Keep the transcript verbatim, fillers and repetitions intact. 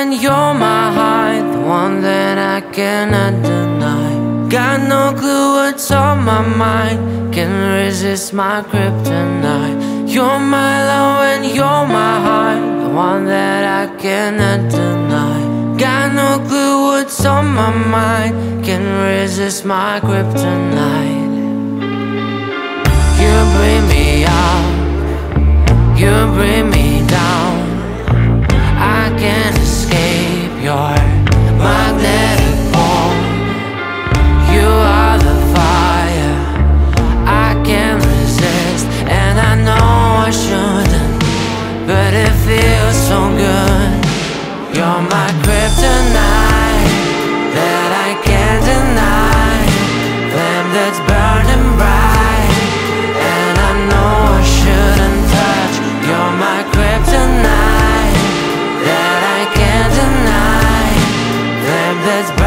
and you're my high, the one that I cannot deny. Got no clue what's on my mind, can't resist my kryptonite. You're my low and you're my high, the one that I cannot deny. Got no clue what's on my mind, can't resist my kryptonite. You bring me up, you bring me down. I can't escape your magnetic pull. You are the fire I can't resist, and I know I shouldn't, but it feels so good. You're my kryptonite that I can't deny, flame that's burning bright, and I know I shouldn't touch. You're my kryptonite that I can't deny, flame that's